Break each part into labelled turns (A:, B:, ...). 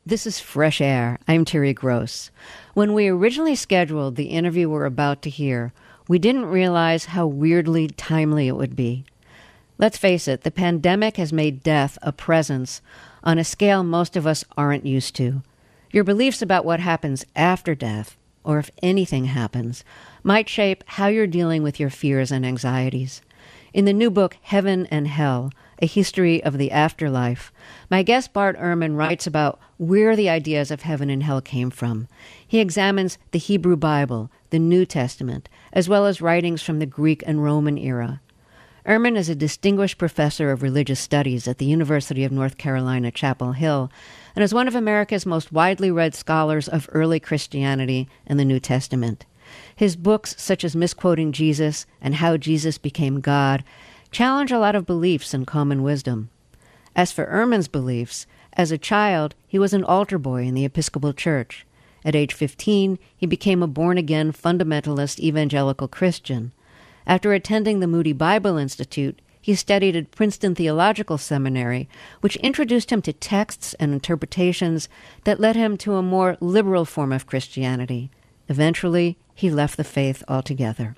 A: This is Fresh Air. I'm Terry Gross. When we originally scheduled the interview we're about to hear, we didn't realize how weirdly timely it would be. Let's face it, the pandemic has made death a presence on a scale most of us aren't used to. Your beliefs about what happens after death, or if anything happens, might shape how you're dealing with your fears and anxieties. In the new book, Heaven and Hell, A History of the Afterlife, my guest Bart Ehrman writes about where the ideas of heaven and hell came from. He examines the Hebrew Bible, the New Testament, as well as writings from the Greek and Roman era. Ehrman is a distinguished professor of religious studies at the University of North Carolina, Chapel Hill, and is one of America's most widely read scholars of early Christianity and the New Testament. His books, such as Misquoting Jesus and How Jesus Became God, challenge a lot of beliefs and common wisdom. As for Ehrman's beliefs, as a child, he was an altar boy in the Episcopal Church. At age 15, he became a born-again fundamentalist evangelical Christian. After attending the Moody Bible Institute, he studied at Princeton Theological Seminary, which introduced him to texts and interpretations that led him to a more liberal form of Christianity. Eventually, he left the faith altogether.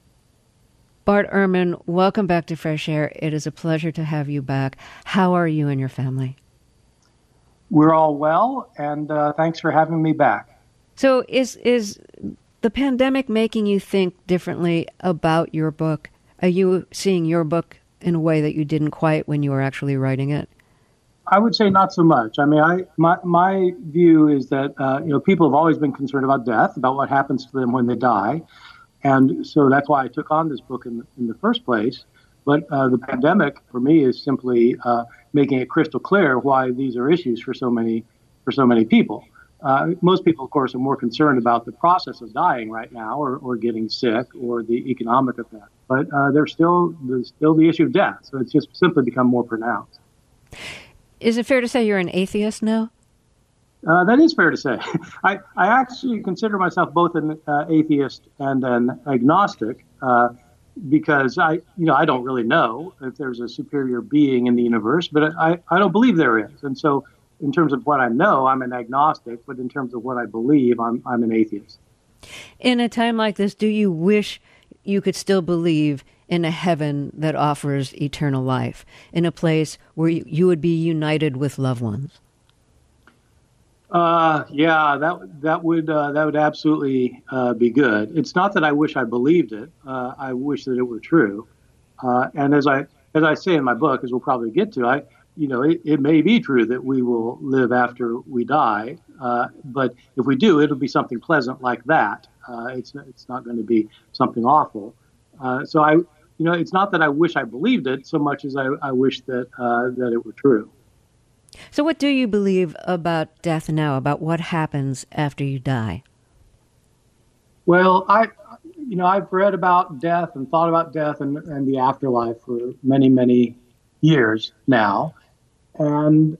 A: Bart Ehrman, welcome back to Fresh Air. It is a pleasure to have you back. How are you and your family?
B: We're all well, and thanks for having me back.
A: So is the pandemic making you think differently about your book? Are you seeing your book in a way that you didn't quite when you were actually writing it?
B: I would say not so much. I mean, my view is that people have always been concerned about death, about what happens to them when they die, and so that's why I took on this book in the first place. But the pandemic, for me, is simply making it crystal clear why these are issues for so many people. Most people, of course, are more concerned about the process of dying right now, or getting sick, or the economic effect. But there's still the issue of death. So it's just simply become more pronounced.
A: Is it fair to say you're an atheist now?
B: That is fair to say. I actually consider myself both an atheist and an agnostic because I don't really know if there's a superior being in the universe, but I don't believe there is. And so in terms of what I know, I'm an agnostic, but in terms of what I believe, I'm an atheist.
A: In a time like this, do you wish you could still believe in a heaven that offers eternal life, in a place where you would be united with loved ones?
B: Yeah, that would absolutely be good. It's not that I wish I believed it. I wish that it were true. And as I say in my book, as we'll probably get to, it may be true that we will live after we die. But if we do, it'll be something pleasant like that. It's not going to be something awful. So it's not that I wish I believed it so much as I wish that it were true.
A: So what do you believe about death now, about what happens after you die?
B: Well, I've read about death and thought about death and the afterlife for many, many years now. And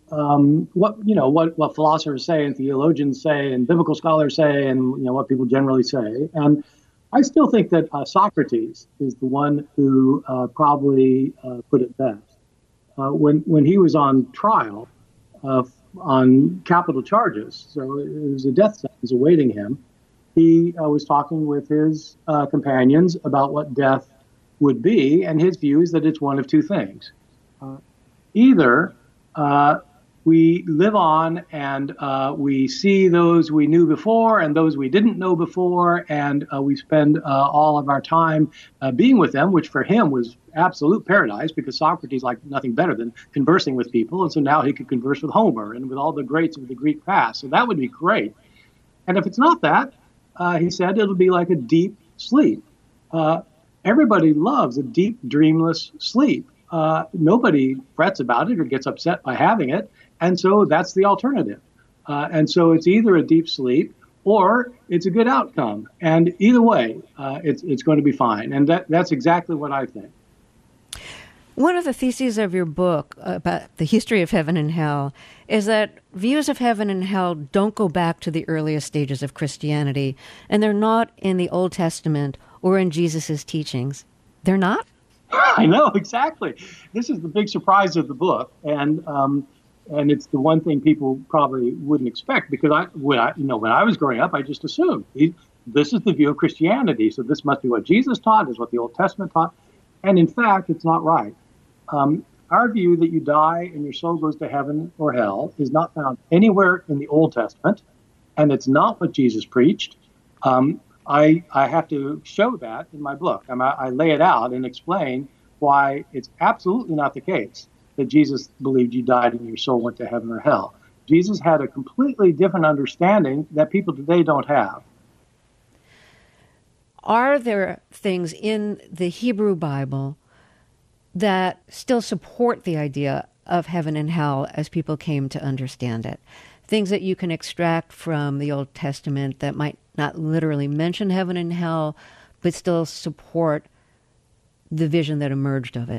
B: what philosophers say and theologians say and biblical scholars say and what people generally say. And I still think that Socrates is the one who probably put it best. When he was on trial on capital charges, so it was a death sentence awaiting him, he was talking with his companions about what death would be, and his view is that it's one of two things. Either we live on and we see those we knew before and those we didn't know before, and we spend all of our time being with them, which for him was absolute paradise because Socrates liked nothing better than conversing with people, and so now he could converse with Homer and with all the greats of the Greek past. So that would be great. And if it's not that, he said it'll be like a deep sleep. Everybody loves a deep, dreamless sleep. Nobody frets about it or gets upset by having it. And so that's the alternative. And so it's either a deep sleep or it's a good outcome. And either way, it's going to be fine. And that's exactly what I think.
A: One of the theses of your book about the history of heaven and hell is that views of heaven and hell don't go back to the earliest stages of Christianity, and they're not in the Old Testament or in Jesus' teachings. They're not?
B: I know, exactly. This is the big surprise of the book. And And it's the one thing people probably wouldn't expect, because when I was growing up, I just assumed this is the view of Christianity. So this must be what Jesus taught, is what the Old Testament taught. And in fact, it's not right. Our view that you die and your soul goes to heaven or hell is not found anywhere in the Old Testament, and it's not what Jesus preached. I have to show that in my book. I lay it out and explain why it's absolutely not the case that Jesus believed you died and your soul went to heaven or hell. Jesus had a completely different understanding that people today don't have.
A: Are there things in the Hebrew Bible that still support the idea of heaven and hell as people came to understand it? Things that you can extract from the Old Testament that might not literally mention heaven and hell, but still support the vision that emerged of it?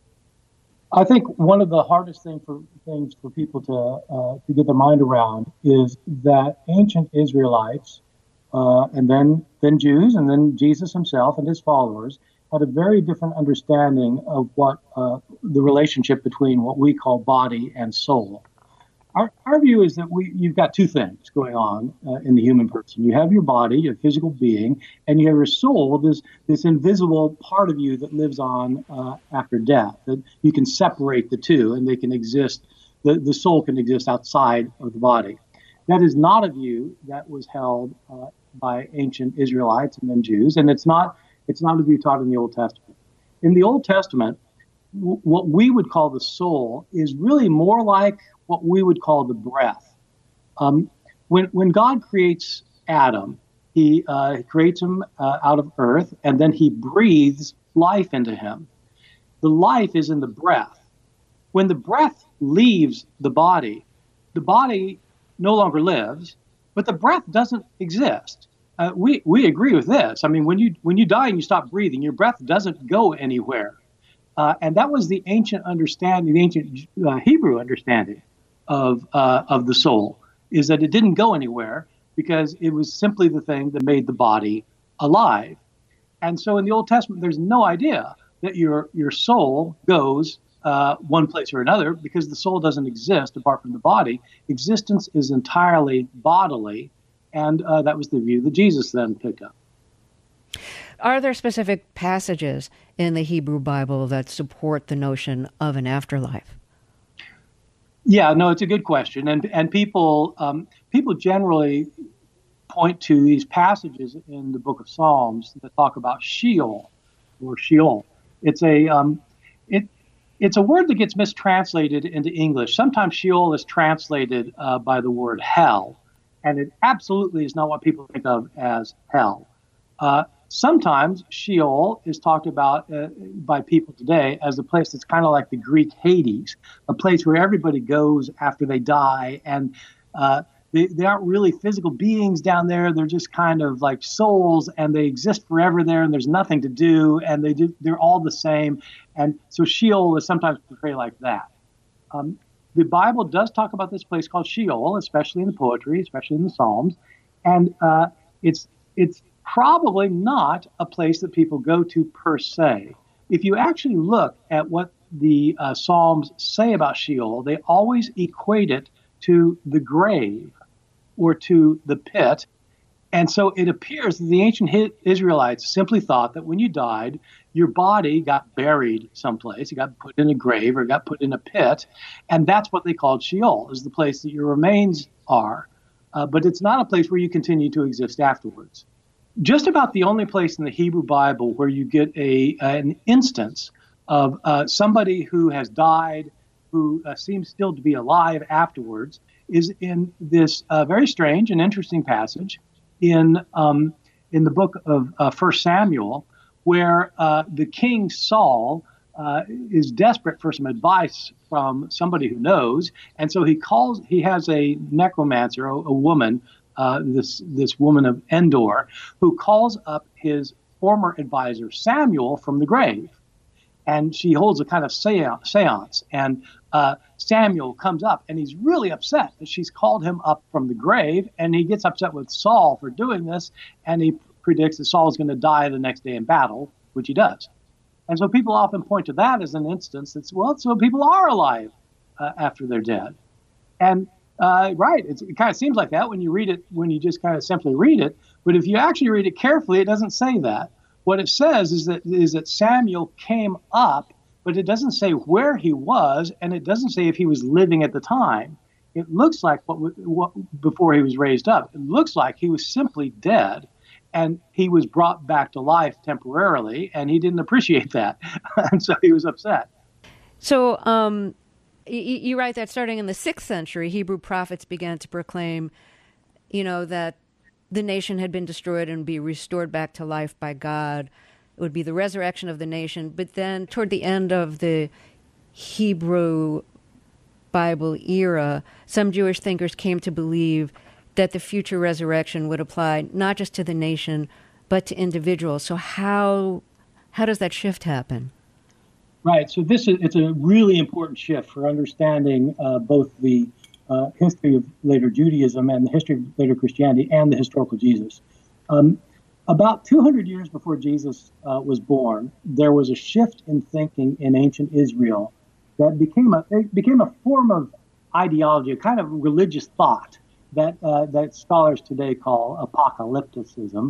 B: I think one of the hardest things for people to get their mind around is that ancient Israelites, and then Jews, and then Jesus himself and his followers, had a very different understanding of what the relationship between what we call body and soul. Our view is that you've got two things going on in the human person. You have your body, your physical being, and you have your soul, this invisible part of you that lives on after death. That you can separate the two, and they can exist. The soul can exist outside of the body. That is not a view that was held by ancient Israelites and then Jews, and it's not a view taught in the Old Testament. In the Old Testament, what we would call the soul is really more like what we would call the breath. When God creates Adam, he creates him out of earth, and then he breathes life into him. The life is in the breath. When the breath leaves the body no longer lives, but the breath doesn't exist. We agree with this. I mean, when you die and you stop breathing, your breath doesn't go anywhere. And that was the ancient understanding, the ancient Hebrew understanding of the soul, is that it didn't go anywhere because it was simply the thing that made the body alive. And so in the Old Testament, there's no idea that your soul goes one place or another, because the soul doesn't exist apart from the body. Existence is entirely bodily, and that was the view that Jesus then picked up.
A: Are there specific passages in the Hebrew Bible that support the notion of an afterlife?
B: Yeah, no, it's a good question, and people generally point to these passages in the Book of Psalms that talk about Sheol or Sheol. It's a word that gets mistranslated into English. Sometimes Sheol is translated by the word hell, and it absolutely is not what people think of as hell. Sometimes Sheol is talked about by people today as a place that's kind of like the Greek Hades, a place where everybody goes after they die, and they aren't really physical beings down there. They're just kind of like souls, and they exist forever there, and there's nothing to do, and they're all the same. And so Sheol is sometimes portrayed like that. The Bible does talk about this place called Sheol, especially in the poetry, especially in the Psalms, and it's probably not a place that people go to per se. If you actually look at what the Psalms say about Sheol, they always equate it to the grave or to the pit. And so it appears that the ancient Israelites simply thought that when you died, your body got buried someplace. It got put in a grave or got put in a pit. And that's what they called Sheol, is the place that your remains are. But it's not a place where you continue to exist afterwards. Just about the only place in the Hebrew Bible where you get an instance of somebody who has died, who seems still to be alive afterwards, is in this very strange and interesting passage in the book of 1 Samuel, where the king Saul is desperate for some advice from somebody who knows, and so he has a necromancer, a woman, this woman of Endor, who calls up his former advisor Samuel from the grave. And she holds a kind of seance, and Samuel comes up, and he's really upset that she's called him up from the grave, and he gets upset with Saul for doing this, and he predicts that Saul is going to die the next day in battle, which he does. And so people often point to that as an instance that's, well, so people are alive after they're dead. And right, it kind of seems like that when you read it, when you just kind of simply read it. But if you actually read it carefully, it doesn't say that. What it says is that Samuel came up, but it doesn't say where he was, and it doesn't say if he was living at the time. It looks like what before he was raised up. It looks like he was simply dead, and he was brought back to life temporarily, and he didn't appreciate that, and so he was upset.
A: So, you write that starting in the 6th century, Hebrew prophets began to proclaim, that the nation had been destroyed and be restored back to life by God. It would be the resurrection of the nation. But then toward the end of the Hebrew Bible era, some Jewish thinkers came to believe that the future resurrection would apply not just to the nation, but to individuals. So how does that shift happen?
B: Right. So it's a really important shift for understanding both the history of later Judaism and the history of later Christianity and the historical Jesus. About 200 years before Jesus was born, there was a shift in thinking in ancient Israel that became a form of ideology, a kind of religious thought that scholars today call apocalypticism.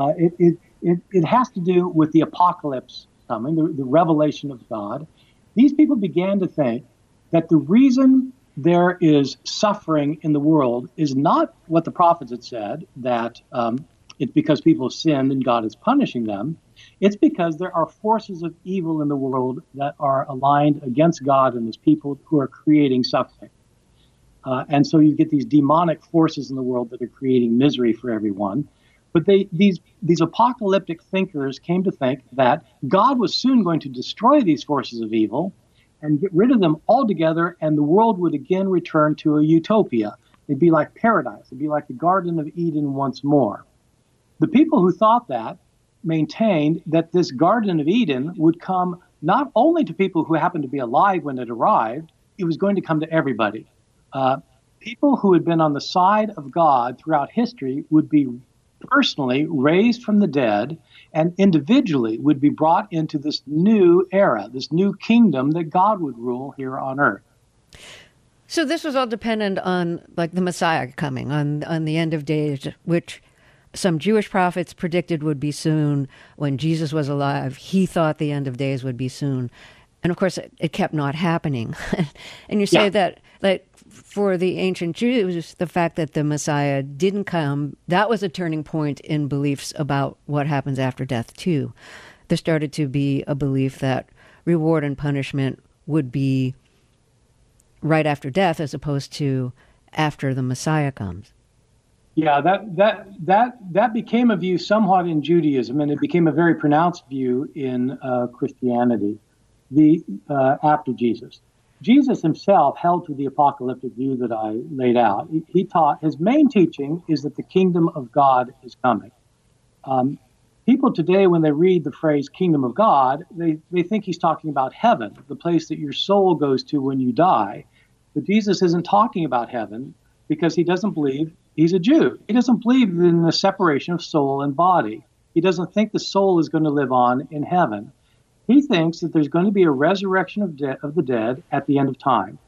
B: It has to do with the apocalypse coming, the revelation of God. These people began to think that the reason there is suffering in the world is not what the prophets had said, that it's because people have sinned and God is punishing them. It's because there are forces of evil in the world that are aligned against God and his people who are creating suffering. And so you get these demonic forces in the world that are creating misery for everyone. But these apocalyptic thinkers came to think that God was soon going to destroy these forces of evil and get rid of them altogether, and the world would again return to a utopia. It'd be like paradise. It'd be like the Garden of Eden once more. The people who thought that maintained that this Garden of Eden would come not only to people who happened to be alive when it arrived, it was going to come to everybody. People who had been on the side of God throughout history would be personally raised from the dead and individually would be brought into this new era, this new kingdom that God would rule here on earth.
A: So this was all dependent on like the Messiah coming on the end of days, which some Jewish prophets predicted would be soon. When Jesus was alive, he thought the end of days would be soon. And of course, it kept not happening. And you say that for the ancient Jews, the fact that the Messiah didn't come, that was a turning point in beliefs about what happens after death, too. There started to be a belief that reward and punishment would be right after death as opposed to after the Messiah comes.
B: Yeah, that became a view somewhat in Judaism, and it became a very pronounced view in Christianity after Jesus. Jesus himself held to the apocalyptic view that I laid out. He taught, his main teaching is that the kingdom of God is coming. People today, when they read the phrase kingdom of God, they think he's talking about heaven, the place that your soul goes to when you die. But Jesus isn't talking about heaven because he doesn't believe, he's a Jew. He doesn't believe in the separation of soul and body. He doesn't think the soul is going to live on in heaven. He thinks that there's going to be a resurrection of the dead at the end of time.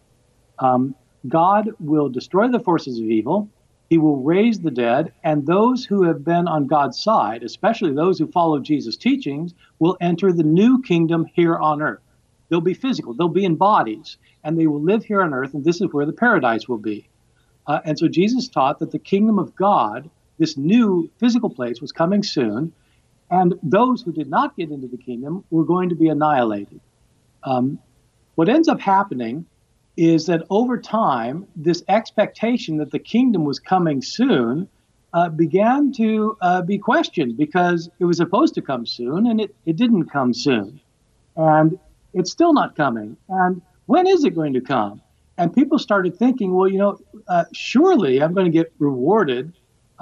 B: God will destroy the forces of evil. He will raise the dead, and those who have been on God's side, especially those who follow Jesus' teachings, will enter the new kingdom here on earth. They'll be physical. They'll be in bodies, and they will live here on earth, and this is where the paradise will be. And so Jesus taught that the kingdom of God, this new physical place, was coming soon, and those who did not get into the kingdom were going to be annihilated. What ends up happening is that over time, this expectation that the kingdom was coming soon began to be questioned because it was supposed to come soon, and it didn't come soon. And it's still not coming. And when is it going to come? And people started thinking, well, surely I'm going to get rewarded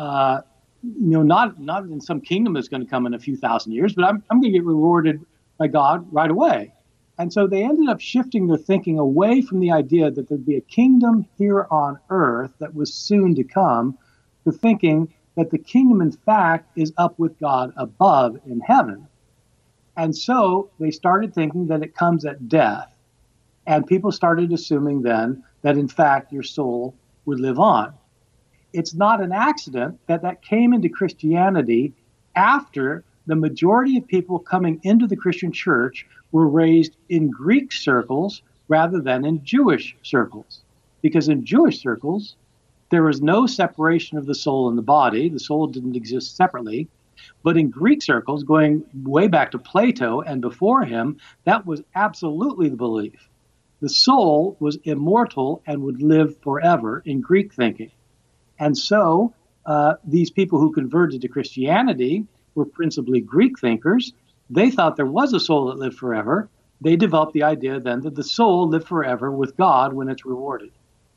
B: not in some kingdom that's going to come in a few thousand years, but I'm going to get rewarded by God right away. And so they ended up shifting their thinking away from the idea that there'd be a kingdom here on earth that was soon to come, to thinking that the kingdom, in fact, is up with God above in heaven. And so they started thinking that it comes at death. And people started assuming then that, in fact, your soul would live on. It's not an accident that that came into Christianity after the majority of people coming into the Christian church were raised in Greek circles rather than in Jewish circles. Because in Jewish circles, there was no separation of the soul and the body. The soul didn't exist separately. But in Greek circles, going way back to Plato and before him, that was absolutely the belief. The soul was immortal and would live forever in Greek thinking. And so these people who converted to Christianity were principally Greek thinkers. They thought there was a soul that lived forever. They developed the idea then that the soul lived forever with God when it's rewarded.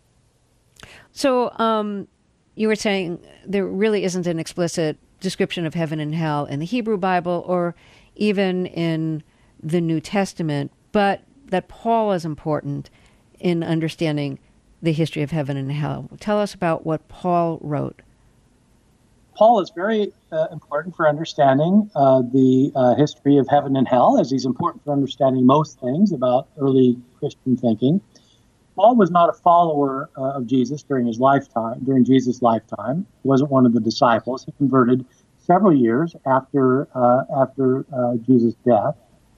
A: So you were saying there really isn't an explicit description of heaven and hell in the Hebrew Bible or even in the New Testament, but that Paul is important in understanding the history of heaven and hell. Tell us about what Paul wrote.
B: Paul is very important for understanding the history of heaven and hell, as he's important for understanding most things about early Christian thinking. Paul was not a follower of Jesus during his lifetime. During Jesus' lifetime, he wasn't one of the disciples. He converted several years after Jesus' death.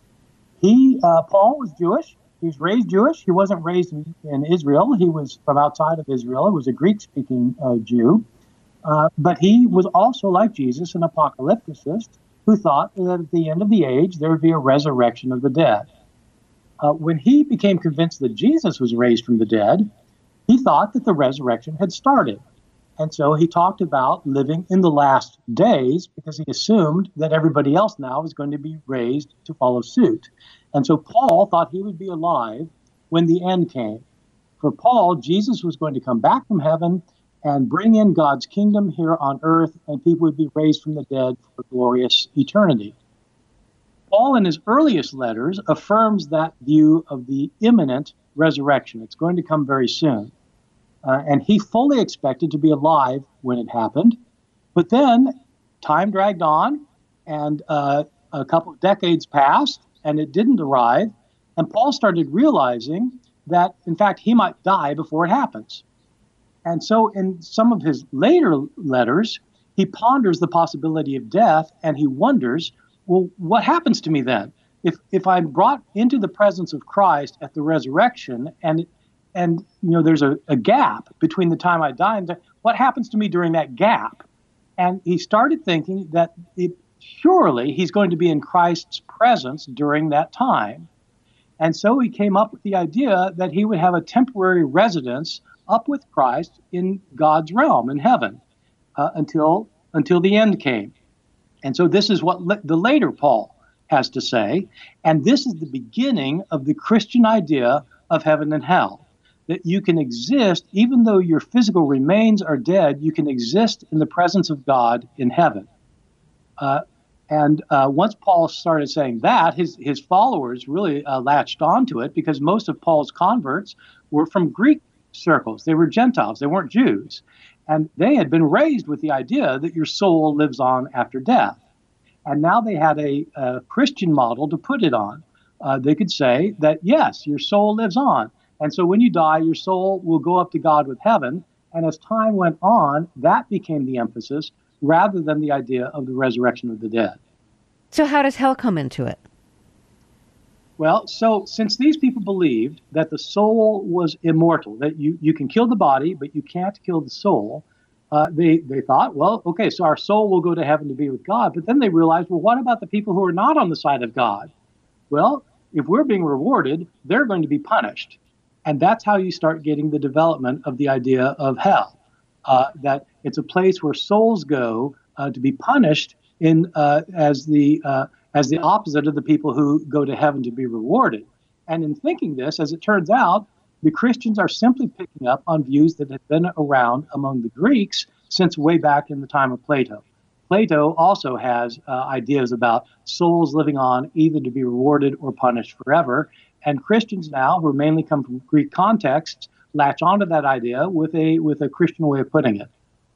B: Paul was Jewish. He was raised Jewish. He wasn't raised in Israel. He was from outside of Israel. He was a Greek-speaking Jew. But he was also, like Jesus, an apocalypticist who thought that at the end of the age, there would be a resurrection of the dead. When he became convinced that Jesus was raised from the dead, he thought that the resurrection had started. And so he talked about living in the last days because he assumed that everybody else now was going to be raised to follow suit. And so Paul thought he would be alive when the end came. For Paul, Jesus was going to come back from heaven and bring in God's kingdom here on earth, and people would be raised from the dead for glorious eternity. Paul, in his earliest letters, affirms that view of the imminent resurrection. It's going to come very soon. And he fully expected to be alive when it happened. But then time dragged on, and a couple of decades passed, and it didn't arrive. And Paul started realizing that, in fact, he might die before it happens. And so in some of his later letters, he ponders the possibility of death, and he wonders, well, what happens to me then? If I'm brought into the presence of Christ at the resurrection, and there's a gap between the time I die and what happens to me during that gap? And he started thinking that surely he's going to be in Christ's presence during that time. And so he came up with the idea that he would have a temporary residence up with Christ in God's realm in heaven until the end came. And so this is what the later Paul has to say. And this is the beginning of the Christian idea of heaven and hell, that you can exist, even though your physical remains are dead, you can exist in the presence of God in heaven. And once Paul started saying that, his followers really latched onto it, because most of Paul's converts were from Greek circles. They were Gentiles. They weren't Jews. And they had been raised with the idea that your soul lives on after death. And now they had a Christian model to put it on. They could say that, yes, your soul lives on. And so when you die, your soul will go up to God with heaven. And as time went on, that became the emphasis rather than the idea of the resurrection of the dead.
A: So how does hell come into it?
B: Well, so since these people believed that the soul was immortal, that you can kill the body, but you can't kill the soul, they thought, well, okay, so our soul will go to heaven to be with God. But then they realized, well, what about the people who are not on the side of God? Well, if we're being rewarded, they're going to be punished. And that's how you start getting the development of the idea of hell, that it's a place where souls go to be punished as the opposite of the people who go to heaven to be rewarded. And in thinking this, as it turns out, the Christians are simply picking up on views that have been around among the Greeks since way back in the time of Plato. Plato also has ideas about souls living on either to be rewarded or punished forever. And Christians now, who mainly come from Greek contexts, latch onto that idea with a Christian way of putting it.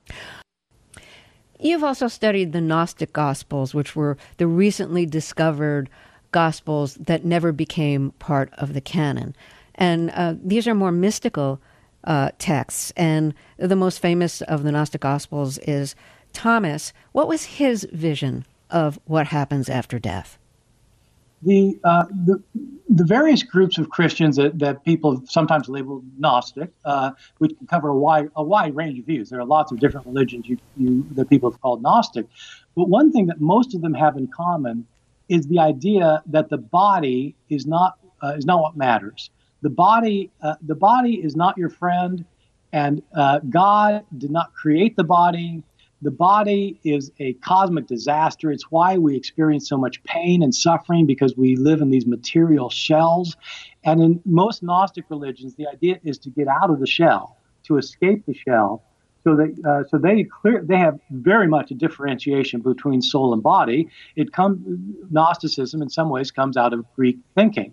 A: You've also studied the Gnostic Gospels, which were the recently discovered Gospels that never became part of the canon. And these are more mystical texts. And the most famous of the Gnostic Gospels is Thomas. What was his vision of what happens after death?
B: The various groups of Christians that people sometimes label Gnostic, which can cover a wide range of views. There are lots of different religions that people have called Gnostic, but one thing that most of them have in common is the idea that the body is not what matters. The body is not your friend, and God did not create the body. The body is a cosmic disaster. It's why we experience so much pain and suffering, because we live in these material shells. And in most Gnostic religions, the idea is to get out of the shell, to escape the shell. So they have very much a differentiation between soul and body. Gnosticism in some ways comes out of Greek thinking.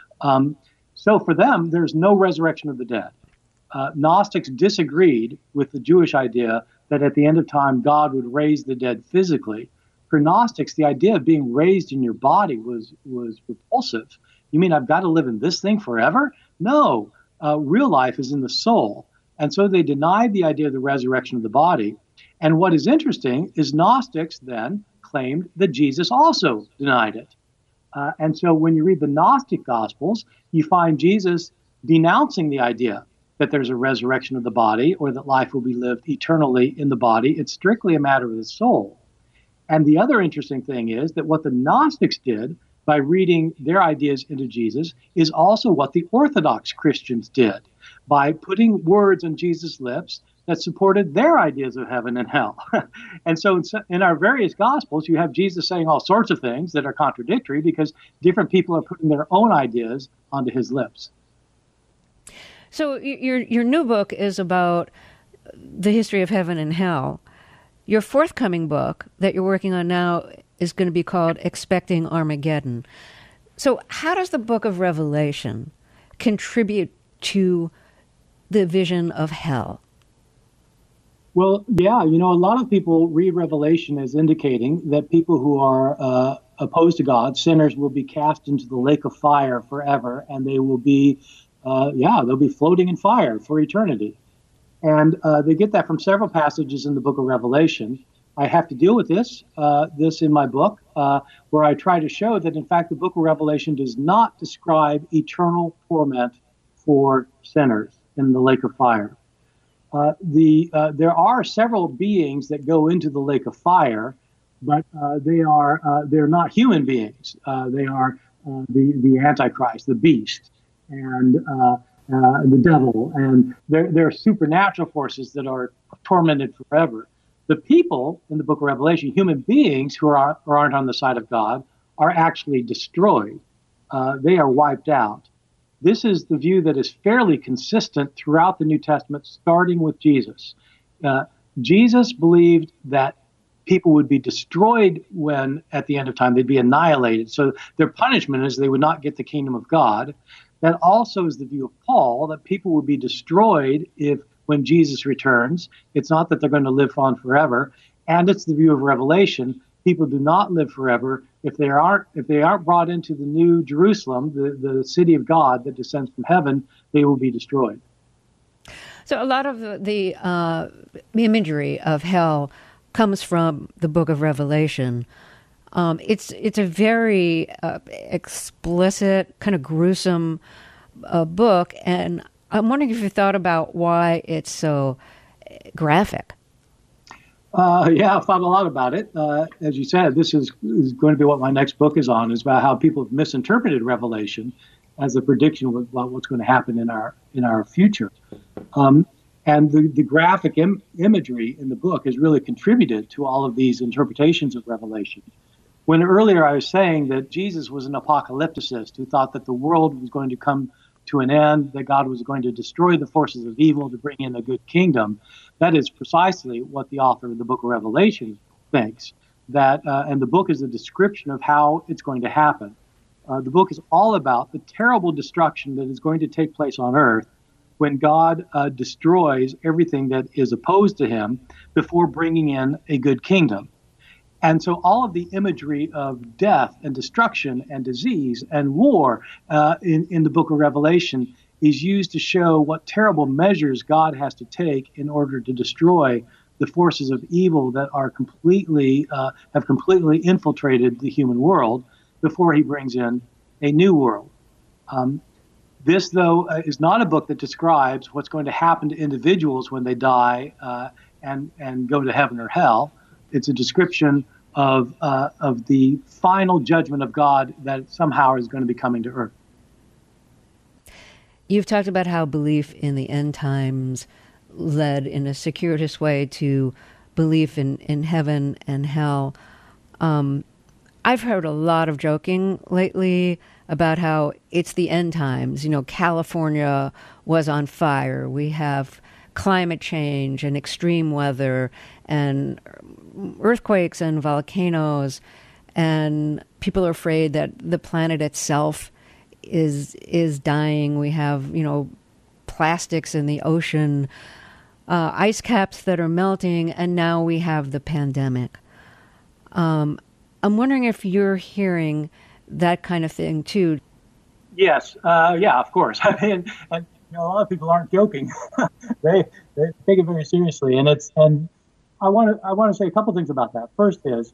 B: So for them, there's no resurrection of the dead. Gnostics disagreed with the Jewish idea that at the end of time, God would raise the dead physically. For Gnostics, the idea of being raised in your body was repulsive. You mean I've got to live in this thing forever? No, real life is in the soul. And so they denied the idea of the resurrection of the body. And what is interesting is Gnostics then claimed that Jesus also denied it. And so when you read the Gnostic Gospels, you find Jesus denouncing the idea that there's a resurrection of the body or that life will be lived eternally in the body. It's strictly a matter of the soul. And the other interesting thing is that what the Gnostics did by reading their ideas into Jesus is also what the Orthodox Christians did by putting words on Jesus' lips that supported their ideas of heaven and hell. And so in our various Gospels, you have Jesus saying all sorts of things that are contradictory because different people are putting their own ideas onto his lips.
A: So your new book is about the history of heaven and hell. Your forthcoming book that you're working on now is going to be called Expecting Armageddon. So how does the book of Revelation contribute to the vision of hell?
B: Well, yeah, a lot of people read Revelation as indicating that people who are opposed to God, sinners, will be cast into the lake of fire forever, and they will be they'll be floating in fire for eternity. And they get that from several passages in the book of Revelation. I have to deal with this in my book, where I try to show that, in fact, the book of Revelation does not describe eternal torment for sinners in the lake of fire. There are several beings that go into the lake of fire, but they're not human beings. They are the Antichrist, the beast, and the devil, and there are supernatural forces that are tormented forever. The people in the book of Revelation, human beings who aren't on the side of God, are actually destroyed. They are wiped out. This is the view that is fairly consistent throughout the New Testament, starting with Jesus. Jesus believed that people would be destroyed when, at the end of time, they'd be annihilated. So their punishment is they would not get the kingdom of God. That also is the view of Paul, that people would be destroyed when Jesus returns. It's not that they're going to live on forever. And it's the view of Revelation. People do not live forever. If they aren't brought into the new Jerusalem, the city of God that descends from heaven, they will be destroyed.
A: So a lot of the imagery of hell comes from the book of Revelation. It's a very explicit, kind of gruesome book, and I'm wondering if you thought about why it's so graphic.
B: Yeah, I've thought a lot about it. As you said, this is going to be what my next book is on, is about how people have misinterpreted Revelation as a prediction about what's going to happen in our future. And the graphic imagery in the book has really contributed to all of these interpretations of Revelation. When earlier I was saying that Jesus was an apocalypticist who thought that the world was going to come to an end, that God was going to destroy the forces of evil to bring in a good kingdom, that is precisely what the author of the book of Revelation thinks. And the book is a description of how it's going to happen. The book is all about the terrible destruction that is going to take place on earth when God destroys everything that is opposed to him before bringing in a good kingdom. And so all of the imagery of death and destruction and disease and war in the book of Revelation is used to show what terrible measures God has to take in order to destroy the forces of evil that are have completely infiltrated the human world before he brings in a new world. This, though, is not a book that describes what's going to happen to individuals when they die and go to heaven or hell. It's a description of the final judgment of God that somehow is going to be coming to earth.
A: You've talked about how belief in the end times led in a circuitous way to belief in heaven and hell. I've heard a lot of joking lately about how it's the end times. You know, California was on fire. We have climate change and extreme weather and earthquakes and volcanoes, and people are afraid that the planet itself is dying. We have, plastics in the ocean, ice caps that are melting, and now we have the pandemic. I'm wondering if you're hearing that kind of thing too.
B: Yes, yeah, of course. I mean, and a lot of people aren't joking; they take it very seriously, and I want to say a couple things about that. First is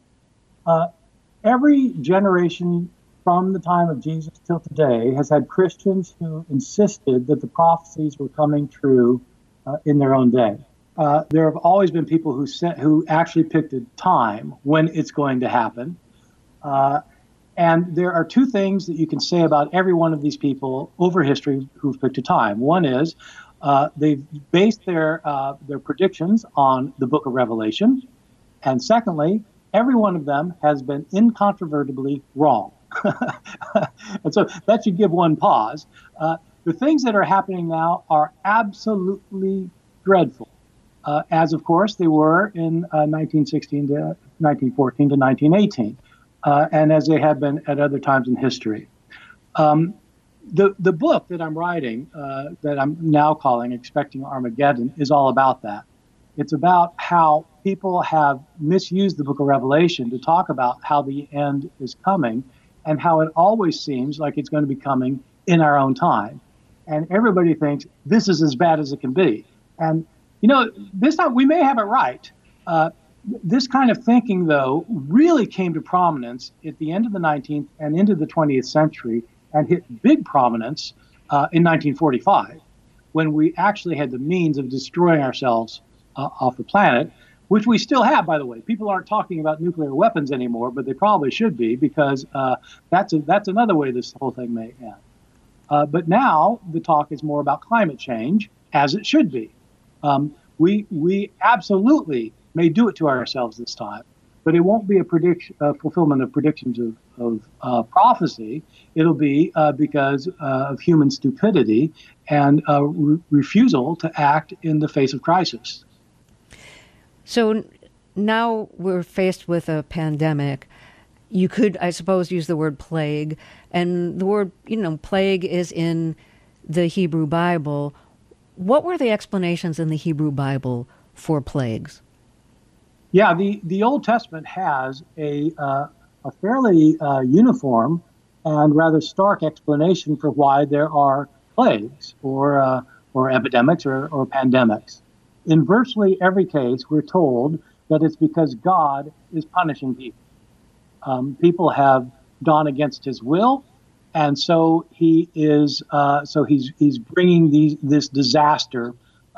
B: every generation from the time of Jesus till today has had Christians who insisted that the prophecies were coming true in their own day. There have always been people who actually picked a time when it's going to happen. And there are two things that you can say about every one of these people over history who've picked a time. One is they've based their predictions on the book of Revelation. And secondly, every one of them has been incontrovertibly wrong. And so that should give one pause. The things that are happening now are absolutely dreadful, as of course they were in 1916 to 1914 to 1918, and as they have been at other times in history. The book that I'm writing, that I'm now calling Expecting Armageddon, is all about that. It's about how people have misused the book of Revelation to talk about how the end is coming and how it always seems like it's going to be coming in our own time. And everybody thinks this is as bad as it can be. And, this time we may have it right. This kind of thinking, though, really came to prominence at the end of the 19th and into the 20th century and hit big prominence in 1945, when we actually had the means of destroying ourselves off the planet, which we still have, by the way. People aren't talking about nuclear weapons anymore, but they probably should be, because that's another way this whole thing may end. But now the talk is more about climate change, as it should be. We absolutely may do it to ourselves this time, but it won't be a fulfillment of predictions of prophecy. It'll be because of human stupidity and refusal to act in the face of crisis.
A: So now we're faced with a pandemic. You could, I suppose, use the word plague, and the word, plague is in the Hebrew Bible. What were the explanations in the Hebrew Bible for plagues?
B: Yeah, the Old Testament has a fairly uniform and rather stark explanation for why there are plagues or epidemics or pandemics. In virtually every case, we're told that it's because God is punishing people. People have gone against His will, and so He is. He's bringing this disaster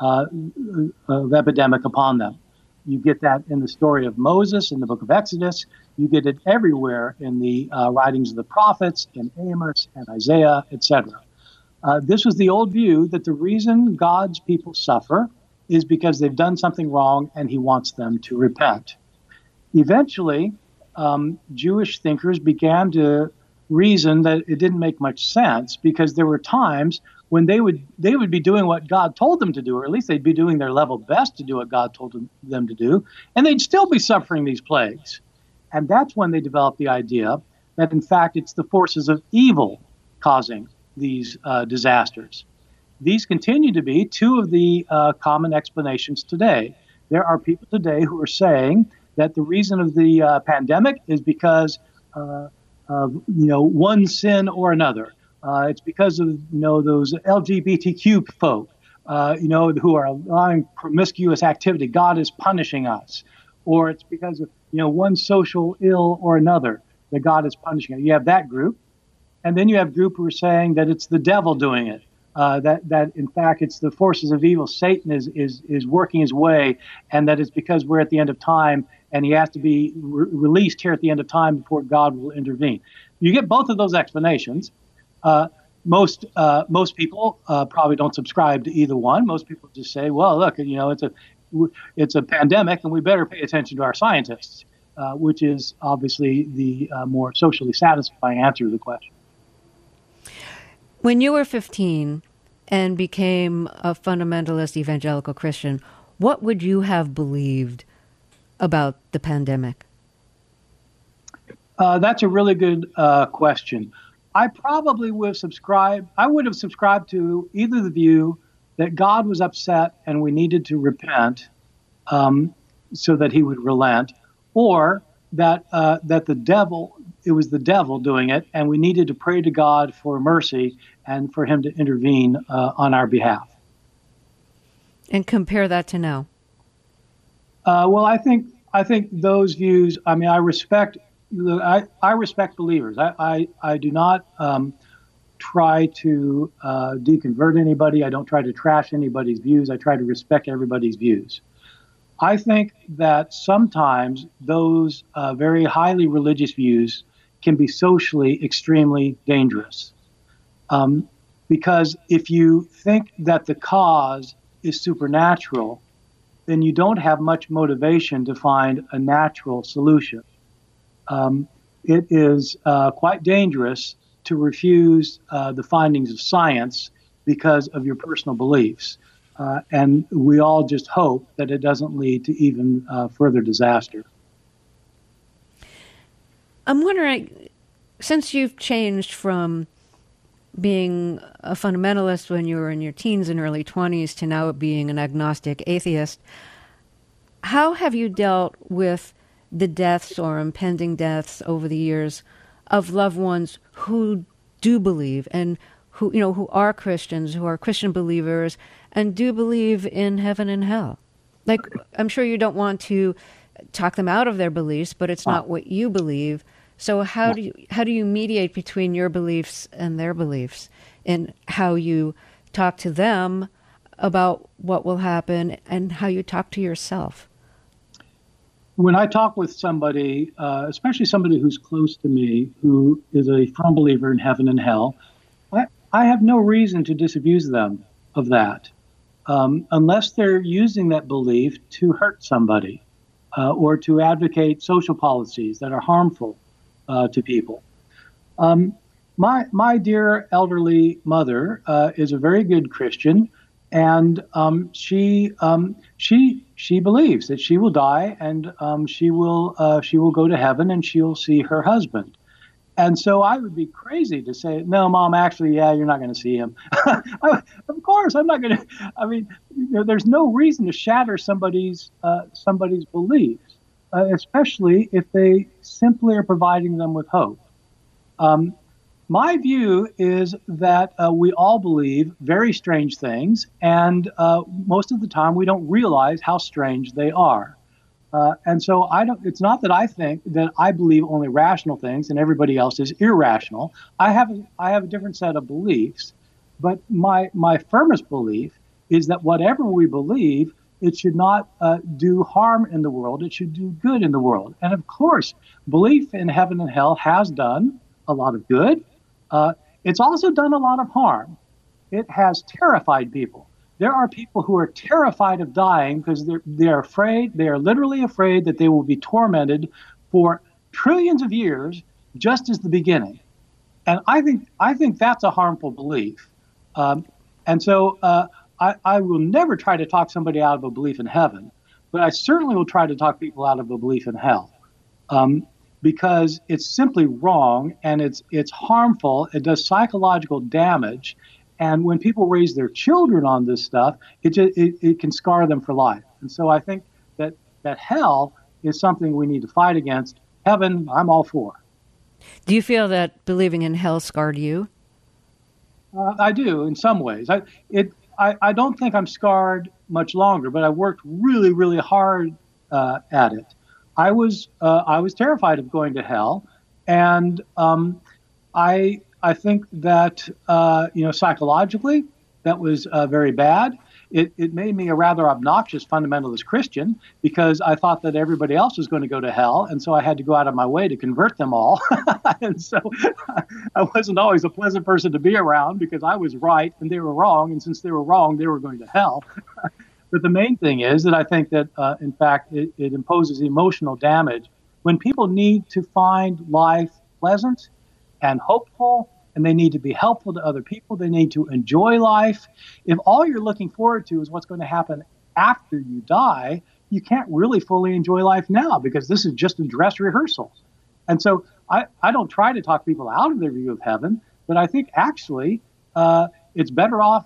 B: of epidemic upon them. You get that in the story of Moses in the book of Exodus. You get it everywhere in the writings of the prophets, in Amos and Isaiah, etc. This was the old view that the reason God's people suffer is because they've done something wrong and He wants them to repent. Eventually, Jewish thinkers began to reason that it didn't make much sense, because there were times when they would be doing what God told them to do, or at least they'd be doing their level best to do what God told them to do, and they'd still be suffering these plagues. And that's when they developed the idea that, in fact, it's the forces of evil causing these disasters. These continue to be two of the common explanations today. There are people today who are saying that the reason of the pandemic is because of one sin or another. It's because of those LGBTQ folk, who are allowing promiscuous activity. God is punishing us, or it's because of one social ill or another that God is punishing us. You have that group, and then you have group who are saying that it's the devil doing it. That in fact it's the forces of evil. Satan is working his way, and that it's because we're at the end of time, and he has to be released here at the end of time before God will intervene. You get both of those explanations. Most people probably don't subscribe to either one. Most people just say, well, look, it's a pandemic, and we better pay attention to our scientists, which is obviously the more socially satisfying answer to the question.
A: When you were 15 and became a fundamentalist evangelical Christian, what would you have believed about the pandemic?
B: That's a really good question. I probably would have subscribed. I would have subscribed to either the view that God was upset and we needed to repent, so that he would relent, or that it was the devil doing it, and we needed to pray to God for mercy and for him to intervene on our behalf.
A: And compare that to now.
B: Well, I think those views. I mean, I respect believers. I do not try to deconvert anybody. I don't try to trash anybody's views. I try to respect everybody's views. I think that sometimes those very highly religious views can be socially extremely dangerous. Because if you think that the cause is supernatural, then you don't have much motivation to find a natural solution. It is quite dangerous to refuse the findings of science because of your personal beliefs. And we all just hope that it doesn't lead to even further disaster.
A: I'm wondering, since you've changed from being a fundamentalist when you were in your teens and early 20s to now being an agnostic atheist, how have you dealt with the deaths or impending deaths over the years of loved ones who do believe and who are Christians, who are Christian believers and do believe in heaven and hell? Like, I'm sure you don't want to talk them out of their beliefs, but it's not what you believe. So how do you mediate between your beliefs and their beliefs, and how you talk to them about what will happen and how you talk to yourself?
B: When I talk with somebody, especially somebody who's close to me, who is a firm believer in heaven and hell, I have no reason to disabuse them of that, unless they're using that belief to hurt somebody or to advocate social policies that are harmful to people. My dear elderly mother is a very good Christian, and she believes that she will die, and she will go to heaven, and she'll see her husband. And so I would be crazy to say, no, Mom, actually, yeah, you're not going to see him. Of course, I'm not going to. I mean, there's no reason to shatter somebody's beliefs, especially if they simply are providing them with hope. My view is that we all believe very strange things, and most of the time we don't realize how strange they are. And so it's not that I think that I believe only rational things and everybody else is irrational. I have a different set of beliefs, but my firmest belief is that whatever we believe, it should not do harm in the world. It should do good in the world. And of course, belief in heaven and hell has done a lot of good. It's also done a lot of harm. It has terrified people. There are people who are terrified of dying because they're afraid. They are literally afraid that they will be tormented for trillions of years, just as the beginning. And I think that's a harmful belief. And so I will never try to talk somebody out of a belief in heaven, but I certainly will try to talk people out of a belief in hell, because it's simply wrong and it's harmful. It does psychological damage. And when people raise their children on this stuff, it can scar them for life. And so I think that hell is something we need to fight against. Heaven, I'm all for.
A: Do you feel that believing in hell scarred you?
B: I do in some ways. I don't think I'm scarred much longer, but I worked really, really hard at it. I was terrified of going to hell, and I think that psychologically that was very bad. It made me a rather obnoxious fundamentalist Christian because I thought that everybody else was going to go to hell, and so I had to go out of my way to convert them all. And so I wasn't always a pleasant person to be around because I was right and they were wrong, and since they were wrong, they were going to hell. But the main thing is that I think that, in fact, it imposes emotional damage when people need to find life pleasant and hopeful, and they need to be helpful to other people. They need to enjoy life. If all you're looking forward to is what's going to happen after you die, you can't really fully enjoy life now because this is just a dress rehearsal. And so I don't try to talk people out of their view of heaven, but I think actually it's better off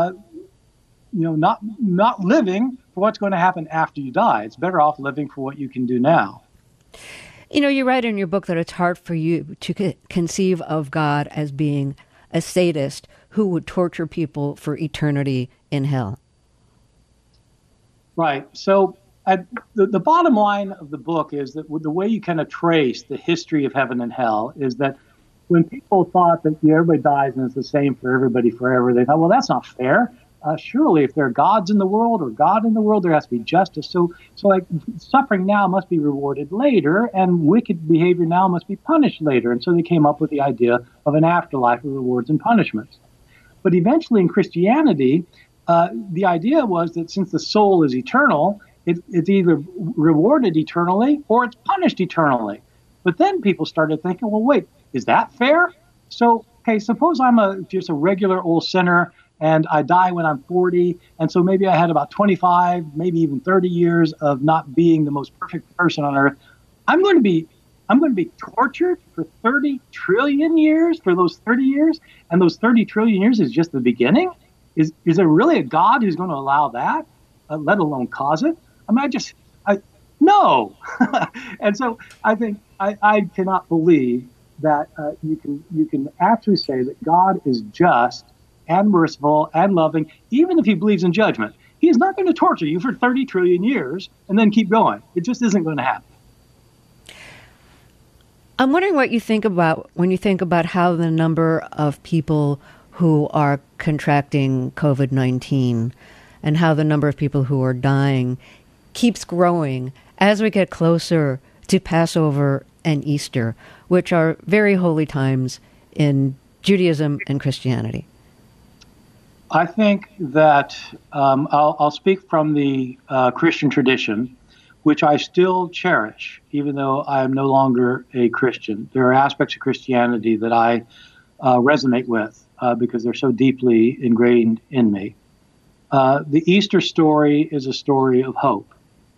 B: not living for what's going to happen after you die. It's better off living for what you can do now.
A: You write in your book that it's hard for you to conceive of God as being a sadist who would torture people for eternity in hell.
B: Right. So the bottom line of the book is that the way you kind of trace the history of heaven and hell is that when people thought that everybody dies and it's the same for everybody forever, they thought, well, that's not fair. Surely if there are gods in the world or God in the world, there has to be justice. So like suffering now must be rewarded later and wicked behavior now must be punished later. And so they came up with the idea of an afterlife of rewards and punishments. But eventually in Christianity, the idea was that since the soul is eternal, it's either rewarded eternally or it's punished eternally. But then people started thinking, well, wait, is that fair? So, okay, suppose I'm just a regular old sinner and I die when I'm 40, and so maybe I had about 25, maybe even 30 years of not being the most perfect person on earth. I'm going to be tortured for 30 trillion years for those 30 years, and those 30 trillion years is just the beginning? Is there really a God who's going to allow that, let alone cause it? I mean, no. And so I think I cannot believe that you can actually say that God is just and merciful and loving, even if he believes in judgment. He is not going to torture you for 30 trillion years and then keep going. It just isn't going to happen.
A: I'm wondering what you think about when you think about how the number of people who are contracting COVID-19 and how the number of people who are dying keeps growing as we get closer to Passover and Easter, which are very holy times in Judaism and Christianity.
B: I think that I'll speak from the Christian tradition, which I still cherish, even though I am no longer a Christian. There are aspects of Christianity that I resonate with because they're so deeply ingrained in me. The Easter story is a story of hope.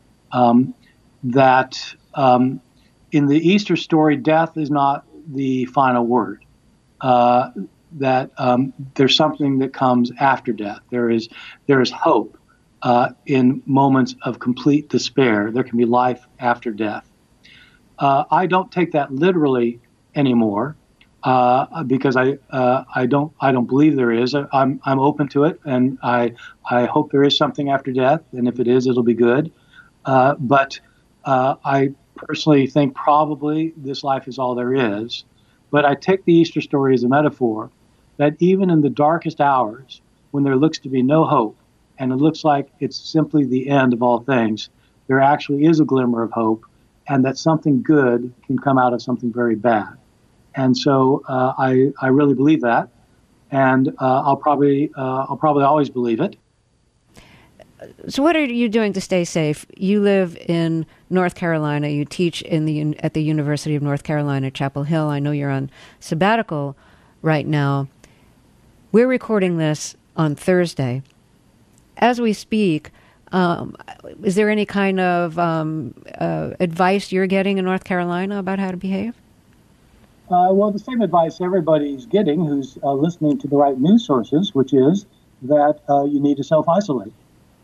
B: That in the Easter story, death is not the final word. That there's something that comes after death. There is hope in moments of complete despair. There can be life after death. I don't take that literally anymore because I don't believe there is. I'm open to it, and I hope there is something after death. And if it is, it'll be good. But I personally think probably this life is all there is. But I take the Easter story as a metaphor that even in the darkest hours, when there looks to be no hope, and it looks like it's simply the end of all things, there actually is a glimmer of hope, and that something good can come out of something very bad. And so I really believe that, and I'll probably always believe it.
A: So what are you doing to stay safe? You live in North Carolina. You teach at the University of North Carolina, Chapel Hill. I know you're on sabbatical right now. We're recording this on Thursday. As we speak, is there any kind of advice you're getting in North Carolina about how to behave?
B: Well, the same advice everybody's getting who's listening to the right news sources, which is that you need to self-isolate.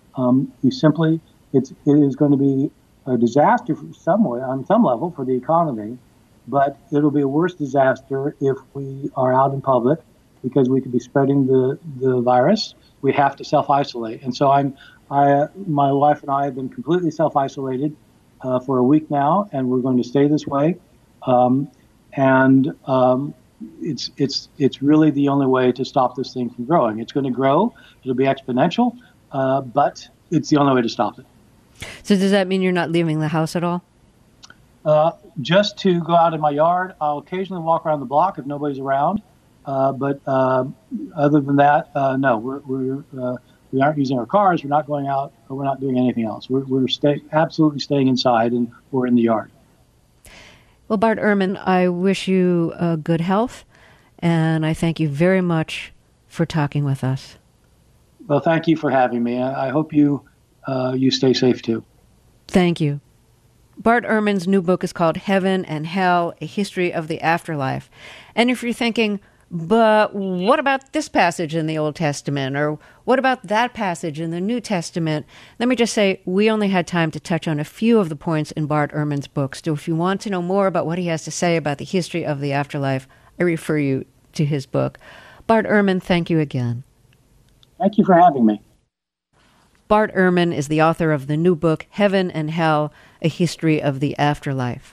B: It is going to be a disaster on some level for the economy, but it'll be a worse disaster if we are out in public because we could be spreading the virus. We have to self-isolate. And so my wife and I have been completely self-isolated for a week now, and we're going to stay this way. It's really the only way to stop this thing from growing. It's going to grow. It'll be exponential, but it's the only way to stop it.
A: So does that mean you're not leaving the house at all?
B: Just to go out in my yard. I'll occasionally walk around the block if nobody's around. But other than that, no, we aren't using our cars. We're not going out. We're not doing anything else. We're absolutely staying inside, and we're in the yard.
A: Well, Bart Ehrman, I wish you good health, and I thank you very much for talking with us.
B: Well, thank you for having me. I hope you stay safe too.
A: Thank you. Bart Ehrman's new book is called Heaven and Hell, A History of the Afterlife. And if you're thinking, but what about this passage in the Old Testament? Or what about that passage in the New Testament? Let me just say, we only had time to touch on a few of the points in Bart Ehrman's books. So if you want to know more about what he has to say about the history of the afterlife, I refer you to his book. Bart Ehrman, thank you again.
B: Thank you for having me.
A: Bart Ehrman is the author of the new book, Heaven and Hell, A History of the Afterlife.